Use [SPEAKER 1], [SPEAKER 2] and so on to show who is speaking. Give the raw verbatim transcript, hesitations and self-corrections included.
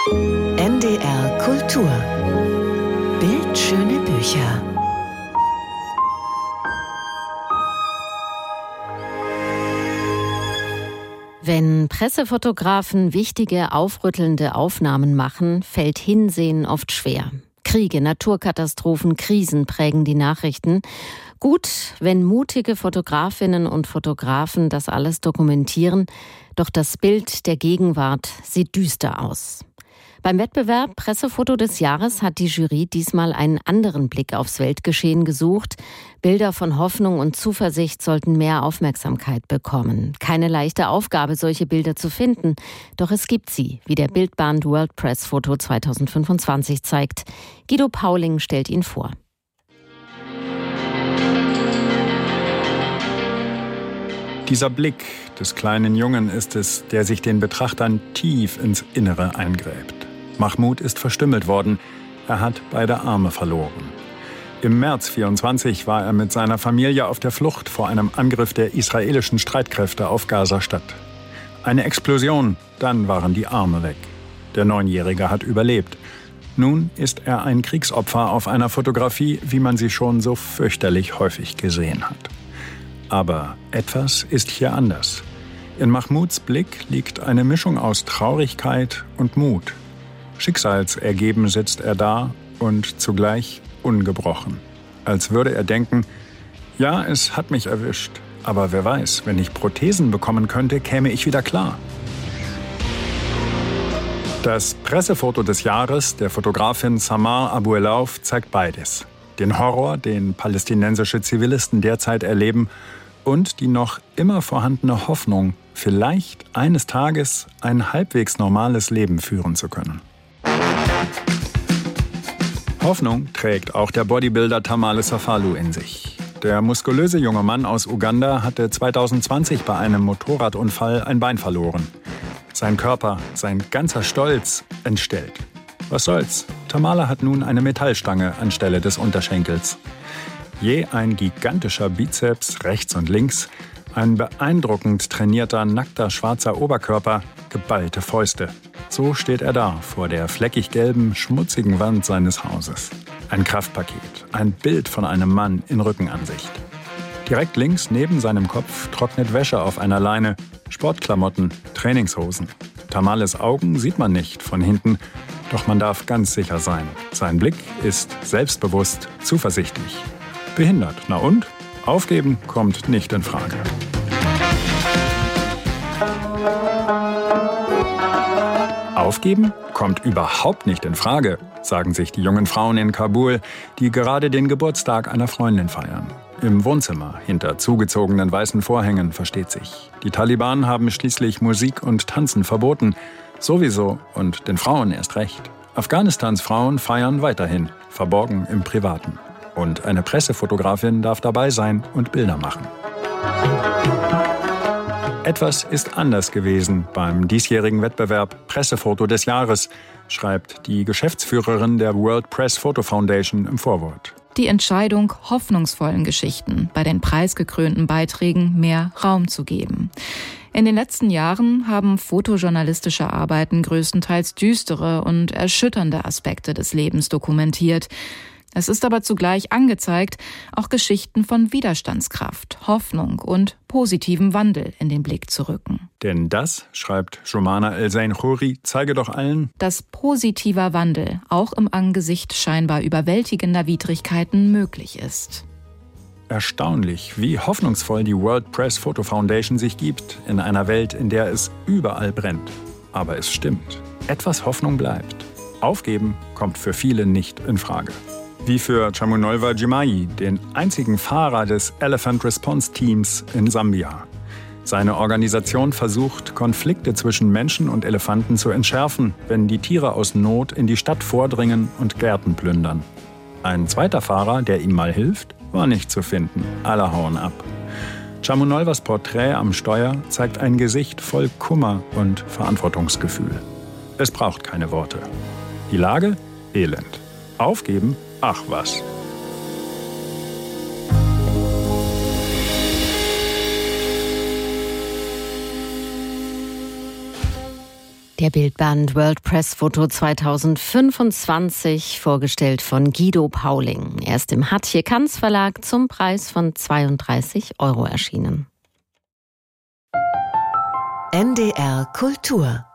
[SPEAKER 1] N D R Kultur. Bildschöne Bücher.
[SPEAKER 2] Wenn Pressefotografen wichtige, aufrüttelnde Aufnahmen machen, fällt Hinsehen oft schwer. Kriege, Naturkatastrophen, Krisen prägen die Nachrichten. Gut, wenn mutige Fotografinnen und Fotografen das alles dokumentieren, doch das Bild der Gegenwart sieht düster aus. Beim Wettbewerb Pressefoto des Jahres hat die Jury diesmal einen anderen Blick aufs Weltgeschehen gesucht. Bilder von Hoffnung und Zuversicht sollten mehr Aufmerksamkeit bekommen. Keine leichte Aufgabe, solche Bilder zu finden. Doch es gibt sie, wie der Bildband World Press Photo zwanzig fünfundzwanzig zeigt. Guido Pauling stellt ihn vor.
[SPEAKER 3] Dieser Blick des kleinen Jungen ist es, der sich den Betrachtern tief ins Innere eingräbt. Mahmoud ist verstümmelt worden. Er hat beide Arme verloren. Im März vierundzwanzig war er mit seiner Familie auf der Flucht vor einem Angriff der israelischen Streitkräfte auf Gaza-Stadt. Eine Explosion, dann waren die Arme weg. Der Neunjährige hat überlebt. Nun ist er ein Kriegsopfer auf einer Fotografie, wie man sie schon so fürchterlich häufig gesehen hat. Aber etwas ist hier anders. In Mahmouds Blick liegt eine Mischung aus Traurigkeit und Mut. Schicksalsergeben sitzt er da und zugleich ungebrochen. Als würde er denken, ja, es hat mich erwischt, aber wer weiß, wenn ich Prothesen bekommen könnte, käme ich wieder klar. Das Pressefoto des Jahres der Fotografin Samar Abu Elauf zeigt beides. Den Horror, den palästinensische Zivilisten derzeit erleben, und die noch immer vorhandene Hoffnung, vielleicht eines Tages ein halbwegs normales Leben führen zu können. Hoffnung trägt auch der Bodybuilder Tamale Safalu in sich. Der muskulöse junge Mann aus Uganda hatte zwanzig zwanzig bei einem Motorradunfall ein Bein verloren. Sein Körper, sein ganzer Stolz entstellt. Was soll's? Tamale hat nun eine Metallstange anstelle des Unterschenkels. Je ein gigantischer Bizeps rechts und links, ein beeindruckend trainierter, nackter, schwarzer Oberkörper, geballte Fäuste. So steht er da vor der fleckig-gelben, schmutzigen Wand seines Hauses. Ein Kraftpaket, ein Bild von einem Mann in Rückenansicht. Direkt links neben seinem Kopf trocknet Wäsche auf einer Leine, Sportklamotten, Trainingshosen. Tamales Augen sieht man nicht von hinten, doch man darf ganz sicher sein. Sein Blick ist selbstbewusst, zuversichtlich. Behindert, na und? Aufgeben kommt nicht in Frage. Aufgeben kommt überhaupt nicht in Frage, sagen sich die jungen Frauen in Kabul, die gerade den Geburtstag einer Freundin feiern. Im Wohnzimmer, hinter zugezogenen weißen Vorhängen, versteht sich. Die Taliban haben schließlich Musik und Tanzen verboten. Sowieso und den Frauen erst recht. Afghanistans Frauen feiern weiterhin, verborgen im Privaten. Und eine Pressefotografin darf dabei sein und Bilder machen. Etwas ist anders gewesen beim diesjährigen Wettbewerb Pressefoto des Jahres, schreibt die Geschäftsführerin der World Press Photo Foundation im Vorwort.
[SPEAKER 4] Die Entscheidung, hoffnungsvollen Geschichten bei den preisgekrönten Beiträgen mehr Raum zu geben. In den letzten Jahren haben fotojournalistische Arbeiten größtenteils düstere und erschütternde Aspekte des Lebens dokumentiert. Es ist aber zugleich angezeigt, auch Geschichten von Widerstandskraft, Hoffnung und positivem Wandel in den Blick zu rücken.
[SPEAKER 3] Denn das, schreibt Jomana El-Zain-Khouri, zeige doch allen,
[SPEAKER 4] dass positiver Wandel auch im Angesicht scheinbar überwältigender Widrigkeiten möglich ist.
[SPEAKER 3] Erstaunlich, wie hoffnungsvoll die World Press Photo Foundation sich gibt in einer Welt, in der es überall brennt. Aber es stimmt, etwas Hoffnung bleibt. Aufgeben kommt für viele nicht in Frage. Wie für Chamunolwa Jimai, den einzigen Fahrer des Elephant Response Teams in Sambia. Seine Organisation versucht, Konflikte zwischen Menschen und Elefanten zu entschärfen, wenn die Tiere aus Not in die Stadt vordringen und Gärten plündern. Ein zweiter Fahrer, der ihm mal hilft, war nicht zu finden. Alle hauen ab. Chamunolwas Porträt am Steuer zeigt ein Gesicht voll Kummer und Verantwortungsgefühl. Es braucht keine Worte. Die Lage? Elend. Aufgeben? Ach was.
[SPEAKER 2] Der Bildband World Press Photo zweitausendfünfundzwanzig, vorgestellt von Guido Pauling. Er ist im Hatje Kanz Verlag zum Preis von zweiunddreißig Euro erschienen.
[SPEAKER 1] N D R Kultur